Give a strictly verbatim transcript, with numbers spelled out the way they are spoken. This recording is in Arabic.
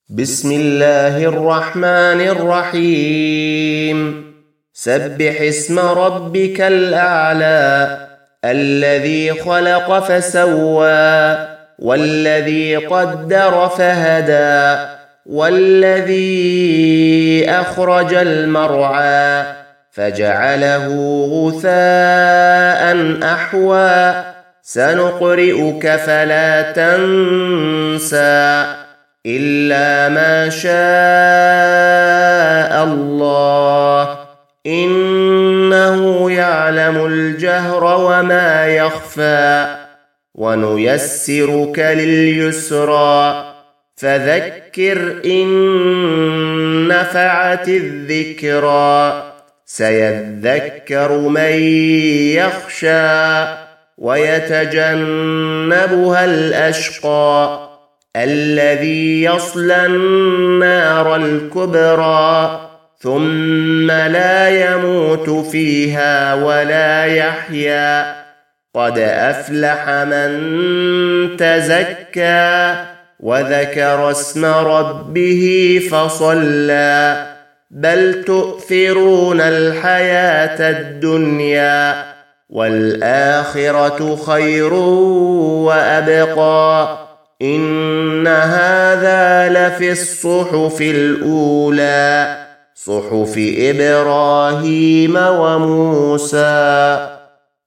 بسم الله الرحمن الرحيم سبح اسم ربك الأعلى الذي خلق فسوى والذي قدر فهدى والذي أخرج المرعى فجعله غثاء أحوى سنقرئك فلا تنسى إلا ما شاء الله إنه يعلم الجهر وما يخفى ونيسرك لليسرى فذكر إن نفعت الذكرى سيذكر من يخشى ويتجنبها الأشقى الذي يصلى النار الكبرى ثم لا يموت فيها ولا يحيا قد أفلح من تزكى وذكر اسم ربه فصلى بل تؤثرون الحياة الدنيا والآخرة خير وأبقى إن هذا لفي الصحف الأولى صحف إبراهيم وموسى.